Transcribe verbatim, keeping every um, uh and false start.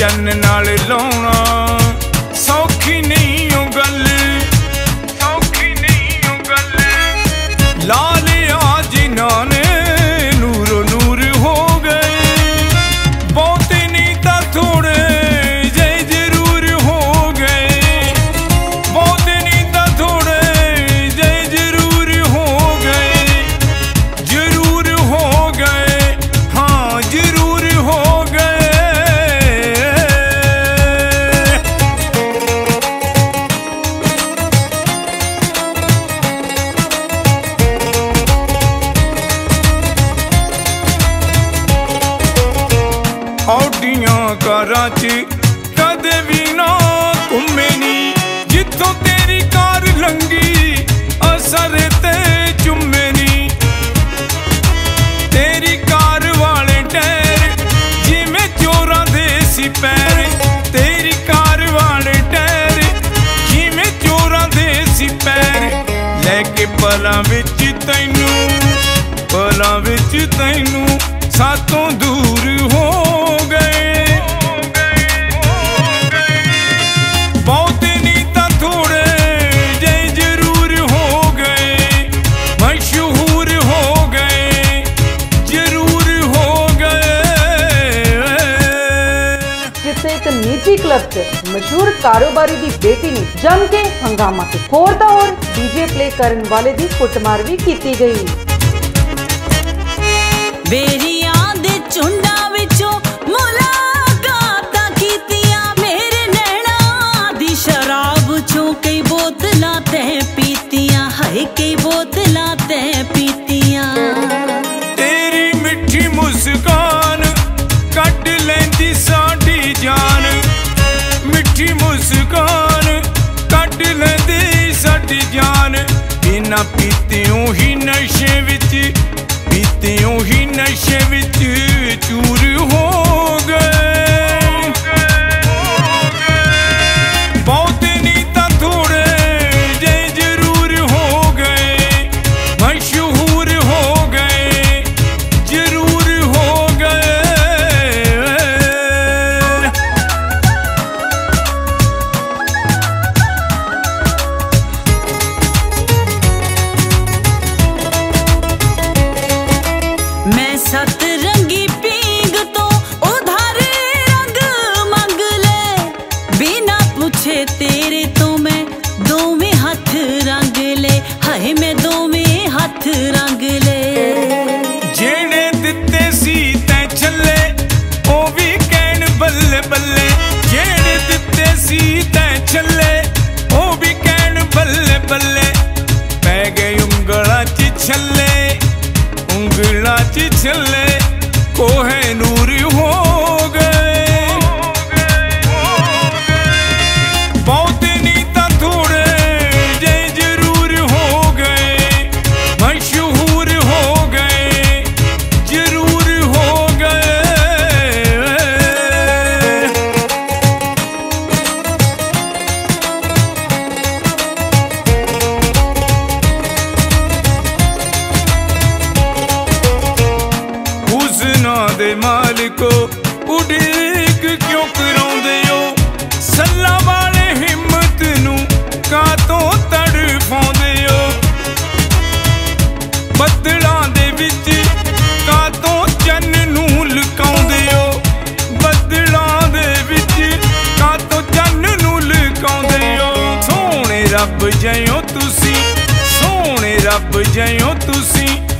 चन्न नाल लाउणा सौखी नहीं ओ गल, सौखी नहीं ओ गल। ला लिया जिन्हां ने नूरो नूर हो गए, बहुते नहीं तां थोड़े जे जरूर हो गए, बहुते नहीं तां थोड़े जे जरूर हो गए, जरूर हो गए, हाँ जरूर हो गए। औडियां कारां च कदे भी ना घुम्मे नी, जिथों तेरी कार लंघी असर ते चुम्मे नी। तेरी कार वाले टैर जिवें चोरां दे सी पैर, तेरी कार वाले टैर जिवें चोरां दे सी पैर। लैके पलां विच तैनू, पलां विच तैनू सातों दूर हो गए, बहुते नहीं तां थोड़े जे जरूर हो गए, मशहूर हो गए, जरूर हो गए। जिथे एक निजी क्लब च मशहूर कारोबारी दी बेटी ने जम के हंगामा की होर दा होर डीजे प्ले करन वाले दी कुटमार भी कीती गई। बेरियां दे झुंडां विचों मुलाकातां कीतियां, मेरे नैना दी शराब चों कई बोतलां तैं पीतियां, हाय कई बोतलां तैं पीतियां। तेरी मिठी मुस्कान कट लैंदी साडी जान, मिठी मुस्कान कट लैंदी साडी जान। बिना पीतियों ही नशे विच, पीतियों ही नशे विच चूर हो गए, बहुते नहीं तां थोड़े जे जरूर हो गए, मशहूर हो गए, जरूर हो गए। मैं सतरंगी पींग तो उधार रंग मंग ले, बिना पूछे तेरे तो मैं दोवें हाथ रंग ले, हाय मैं दोवें हाथ रंग ले। जेड़े दिते सी तैं छल्ले ओ भी कहण बल्ले बल्ले, जेड़े दिते सी तैं छल्ले ओ भी कहण बल्ले बल्ले। पै गए उंगलां च छल्ले, उंगलां च छल्ले कोहे नूर हो गए, बहुते नहीं तां थोड़े जे जरूर हो गए, मशहूर हो गए, जरूर हो गए। हुस्ना दे मालिको उड़ीक क्यों कराउंदे हो, सल्ला वाले हिम्मत नू कातों तड़फाउंदे हो। बदलां दे विच कातों चन्न नू लुकाउंदे हो, बदलां दे विच कातों चन्न नू लुकाउंदे हो। सोहणे रब जइयो तुसी, सोहणे रब जइयो तुसी